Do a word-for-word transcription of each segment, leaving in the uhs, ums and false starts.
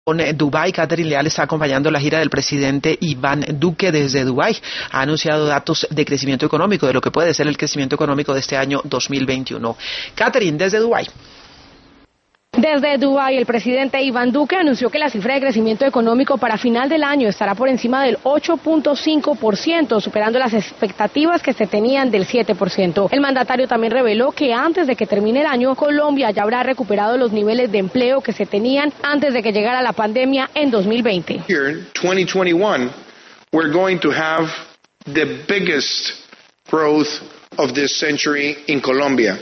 Con Dubái, Catherine Leal está acompañando la gira del presidente Iván Duque desde Dubái. Ha anunciado datos de crecimiento económico, de lo que puede ser el crecimiento económico de este año dos mil veintiuno. Catherine, desde Dubái. Desde Dubái, el presidente Iván Duque anunció que la cifra de crecimiento económico para final del año estará por encima del ocho punto cinco por ciento, superando las expectativas que se tenían del siete por ciento. El mandatario también reveló que antes de que termine el año, Colombia ya habrá recuperado los niveles de empleo que se tenían antes de que llegara la pandemia en dos mil veinte. Here, twenty twenty-one, we're going to have the biggest growth of this century in Colombia.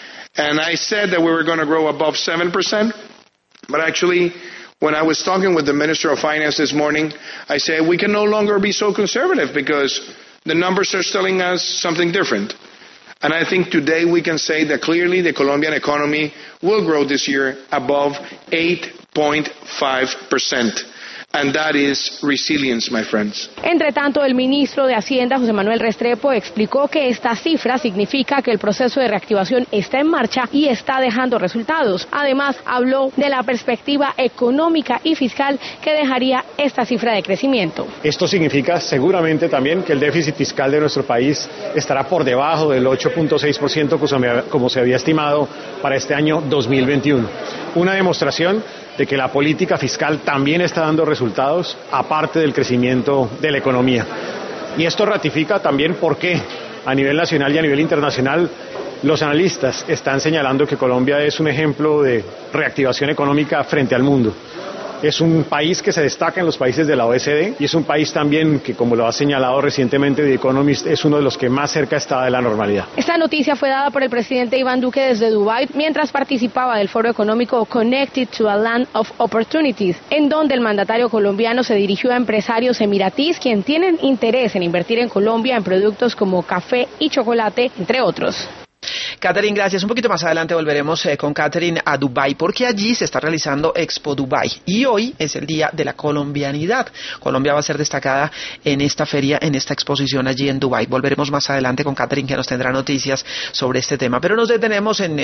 And I said that we were going to grow above seven percent, but actually, when I was talking with the Minister of Finance this morning, I said we can no longer be so conservative because the numbers are telling us something different. And I think today we can say that clearly the Colombian economy will grow this year above eight point five percent. And that is resilience, my friends. Entre tanto, el ministro de Hacienda, José Manuel Restrepo, explicó que esta cifra significa que el proceso de reactivación está en marcha y está dejando resultados. Además, habló de la perspectiva económica y fiscal que dejaría esta cifra de crecimiento. Esto significa seguramente también que el déficit fiscal de nuestro país estará por debajo del ocho punto seis por ciento como se había estimado para este año dos mil veintiuno. Una demostración de que la política fiscal también está dando resultados, aparte del crecimiento de la economía. Y esto ratifica también por qué, a nivel nacional y a nivel internacional, los analistas están señalando que Colombia es un ejemplo de reactivación económica frente al mundo. Es un país que se destaca en los países de la O E C D y es un país también que, como lo ha señalado recientemente The Economist, es uno de los que más cerca está de la normalidad. Esta noticia fue dada por el presidente Iván Duque desde Dubái mientras participaba del foro económico Connected to a Land of Opportunities, en donde el mandatario colombiano se dirigió a empresarios emiratíes quienes tienen interés en invertir en Colombia en productos como café y chocolate, entre otros. Catherine, gracias. Un poquito más adelante volveremos eh, con Catherine a Dubái, porque allí se está realizando Expo Dubái y hoy es el día de la colombianidad. Colombia va a ser destacada en esta feria, en esta exposición allí en Dubái. Volveremos más adelante con Catherine, que nos tendrá noticias sobre este tema, pero nos detenemos en